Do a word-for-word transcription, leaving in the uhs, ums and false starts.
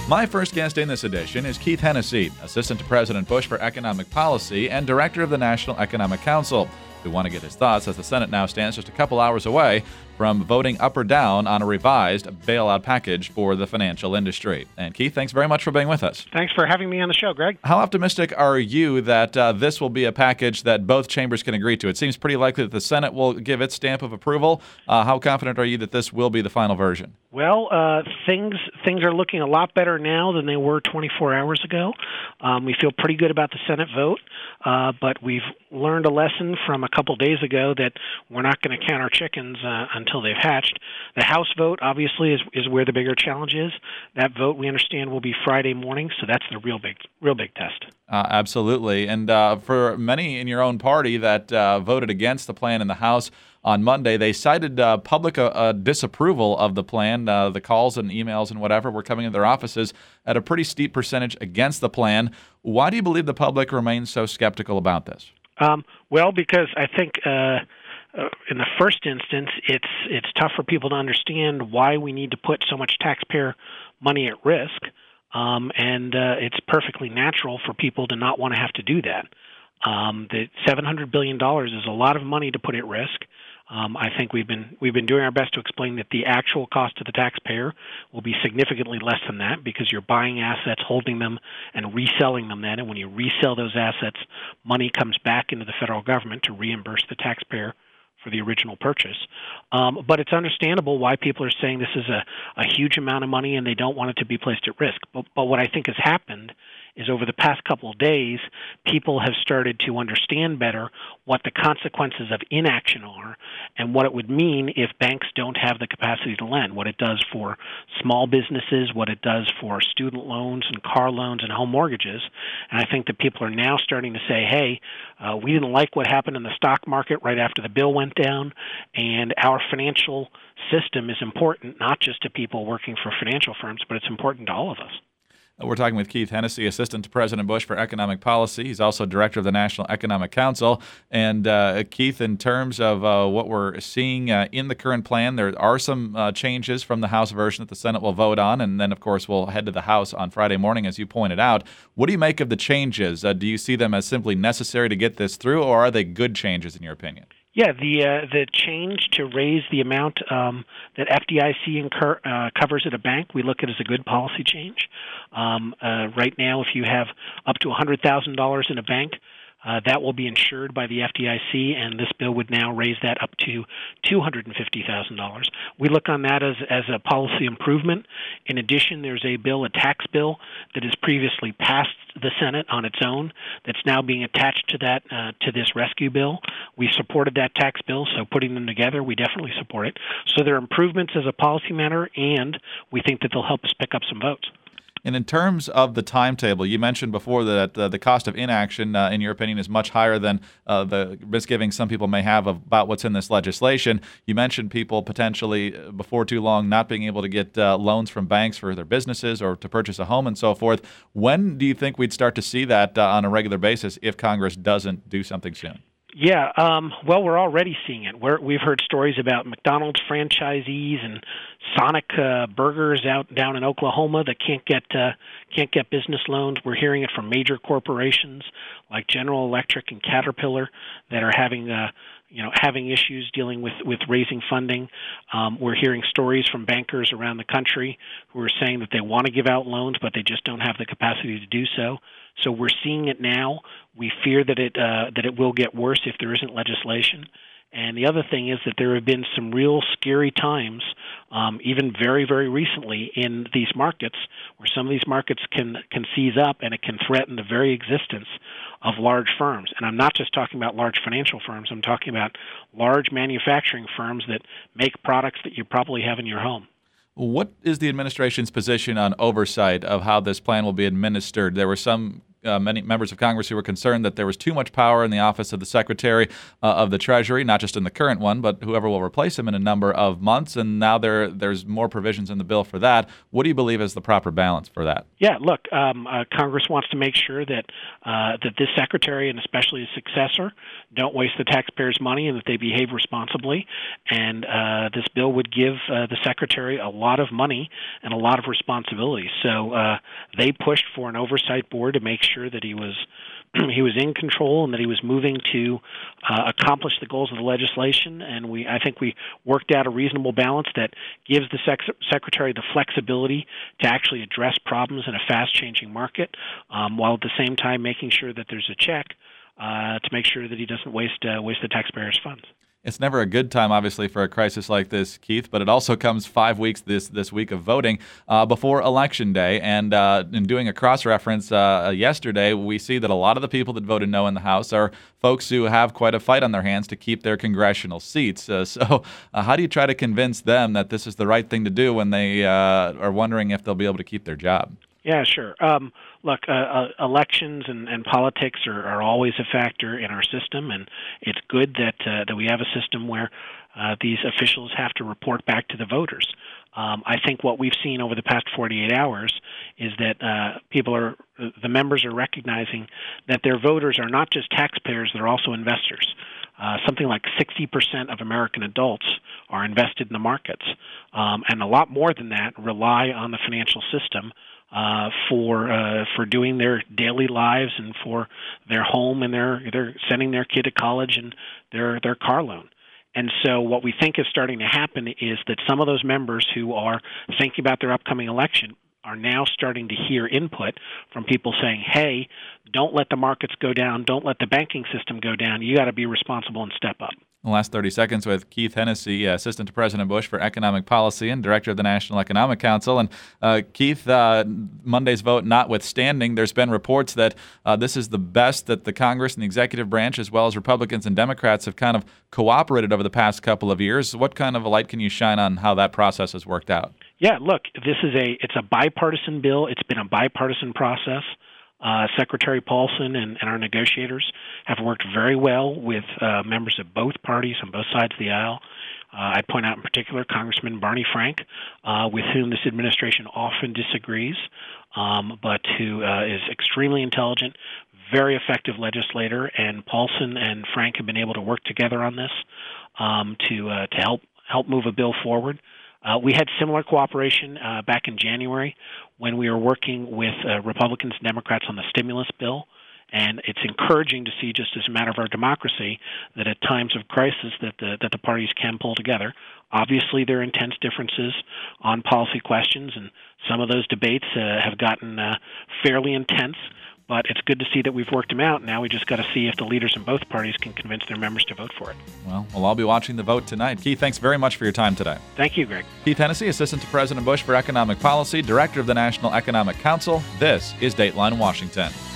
My first guest in this edition is Keith Hennessy, Assistant to President Bush for Economic Policy and Director of the National Economic Council. We want to get his thoughts as the Senate now stands just a couple hours away from voting up or down on a revised bailout package for the financial industry. And Keith, thanks very much for being with us. Thanks for having me on the show, Greg. How optimistic are you that uh, this will be a package that both chambers can agree to? It seems pretty likely that the Senate will give its stamp of approval. Uh, how confident are you that this will be the final version? Well, uh, things things are looking a lot better now than they were twenty-four hours ago. Um, we feel pretty good about the Senate vote, uh, but we've learned a lesson from a couple days ago that we're not going to count our chickens uh, until they've hatched. The House vote, obviously, is is where the bigger challenge is. That vote, we understand, will be Friday morning, so that's the real big, real big test. Uh, absolutely. And uh, for many in your own party that uh, voted against the plan in the House on Monday, they cited uh, public uh, uh, disapproval of the plan. Uh, the calls and emails and whatever were coming in their offices at a pretty steep percentage against the plan. Why do you believe the public remains so skeptical about this? Um, well, because I think uh, uh, in the first instance, it's it's tough for people to understand why we need to put so much taxpayer money at risk, um, and uh, it's perfectly natural for people to not want to have to do that. Um, the seven hundred billion dollars is a lot of money to put at risk. Um, I think we've been we've been doing our best to explain that the actual cost to the taxpayer will be significantly less than that because you're buying assets, holding them, and reselling them then. And when you resell those assets, money comes back into the federal government to reimburse the taxpayer for the original purchase. Um, but it's understandable why people are saying this is a, a huge amount of money and they don't want it to be placed at risk. But, but what I think has happened is over the past couple of days, people have started to understand better what the consequences of inaction are and what it would mean if banks don't have the capacity to lend, what it does for small businesses, what it does for student loans and car loans and home mortgages. And I think that people are now starting to say, hey, uh, we didn't like what happened in the stock market right after the bill went down, and our financial system is important not just to people working for financial firms, but it's important to all of us. We're talking with Keith Hennessy, Assistant to President Bush for Economic Policy. He's also Director of the National Economic Council. And uh, Keith, in terms of uh, what we're seeing uh, in the current plan, there are some uh, changes from the House version that the Senate will vote on. And then, of course, we'll head to the House on Friday morning, as you pointed out. What do you make of the changes? Uh, do you see them as simply necessary to get this through, or are they good changes in your opinion? Yeah, the uh, the change to raise the amount um, that F D I C incur, uh, covers at a bank, we look at as a good policy change. Um, uh, right now, if you have up to one hundred thousand dollars in a bank, uh, that will be insured by the F D I C, and this bill would now raise that up to two hundred fifty thousand dollars. We look on that as, as a policy improvement. In addition, there's a bill, a tax bill, that has previously passed the Senate on its own that's now being attached to that uh, to this rescue bill. We supported that tax bill, so putting them together, we definitely support it. So there are improvements as a policy matter, and we think that they'll help us pick up some votes. And in terms of the timetable, you mentioned before that uh, the cost of inaction, uh, in your opinion, is much higher than uh, the misgivings some people may have about what's in this legislation. You mentioned people potentially, uh, before too long, not being able to get uh, loans from banks for their businesses or to purchase a home and so forth. When do you think we'd start to see that uh, on a regular basis if Congress doesn't do something soon? Yeah, um, well, we're already seeing it. We're, we've heard stories about McDonald's franchisees and Sonic uh, Burgers out down in Oklahoma that can't get uh, can't get business loans. We're hearing it from major corporations like General Electric and Caterpillar that are having uh, you know having issues dealing with, with raising funding. Um, we're hearing stories from bankers around the country who are saying that they want to give out loans, but they just don't have the capacity to do so. So we're seeing it now. We fear that it uh, that it will get worse if there isn't legislation. And the other thing is that there have been some real scary times, um, even very, very recently in these markets, where some of these markets can, can seize up and it can threaten the very existence of large firms. And I'm not just talking about large financial firms. I'm talking about large manufacturing firms that make products that you probably have in your home. What is the administration's position on oversight of how this plan will be administered? There were some uh, many members of Congress who were concerned that there was too much power in the office of the Secretary uh, of the Treasury, not just in the current one, but whoever will replace him in a number of months. And now there there's more provisions in the bill for that. What do you believe is the proper balance for that? Yeah, look, um, uh, Congress wants to make sure that uh, that this secretary and especially his successor don't waste the taxpayers' money and that they behave responsibly. And uh, this bill would give uh, the secretary a lot of money and a lot of responsibility. So uh, they pushed for an oversight board to make sure that he was he was in control and that he was moving to uh, accomplish the goals of the legislation. And we, I think we worked out a reasonable balance that gives the sec- secretary the flexibility to actually address problems in a fast-changing market, um, while at the same time making sure that there's a check uh, to make sure that he doesn't waste uh, waste the taxpayers' funds. It's never a good time, obviously, for a crisis like this, Keith, but it also comes five weeks this, this week of voting uh, before Election Day. And uh, in doing a cross-reference uh, yesterday, we see that a lot of the people that voted no in the House are folks who have quite a fight on their hands to keep their congressional seats. Uh, so uh, how do you try to convince them that this is the right thing to do when they uh, are wondering if they'll be able to keep their job? Yeah, sure. Um, look, uh, uh, elections and, and politics are, are always a factor in our system, and it's good that uh, that we have a system where uh, these officials have to report back to the voters. Um, I think what we've seen over the past forty-eight hours is that uh, people are, the members are recognizing that their voters are not just taxpayers, they're also investors. Uh, something like sixty percent of American adults are invested in the markets, um, and a lot more than that rely on the financial system uh, for uh, for doing their daily lives and for their home and their their sending their kid to college and their their car loan. And so what we think is starting to happen is that some of those members who are thinking about their upcoming election are now starting to hear input from people saying, hey, don't let the markets go down, don't let the banking system go down, you got to be responsible and step up. The last thirty seconds with Keith Hennessy, Assistant to President Bush for Economic Policy and Director of the National Economic Council. And uh, Keith, uh, Monday's vote notwithstanding, there's been reports that uh, this is the best that the Congress and the executive branch, as well as Republicans and Democrats, have kind of cooperated over the past couple of years. What kind of a light can you shine on how that process has worked out? Yeah, look, this is a it's a bipartisan bill. It's been a bipartisan process. Uh, Secretary Paulson and, and our negotiators have worked very well with uh, members of both parties on both sides of the aisle. Uh, I'd point out in particular Congressman Barney Frank, uh, with whom this administration often disagrees, um, but who uh, is extremely intelligent, very effective legislator, and Paulson and Frank have been able to work together on this um, to uh, to help help move a bill forward. Uh, we had similar cooperation uh, back in January when we were working with uh, Republicans and Democrats on the stimulus bill, and it's encouraging to see, just as a matter of our democracy, that at times of crisis that the, that the parties can pull together. Obviously, there are intense differences on policy questions, and some of those debates uh, have gotten uh, fairly intense. But it's good to see that we've worked them out. Now we just got to see if the leaders in both parties can convince their members to vote for it. Well, we'll all be watching the vote tonight. Keith, thanks very much for your time today. Thank you, Greg. Keith Hennessy, Assistant to President Bush for Economic Policy, Director of the National Economic Council. This is Dateline Washington.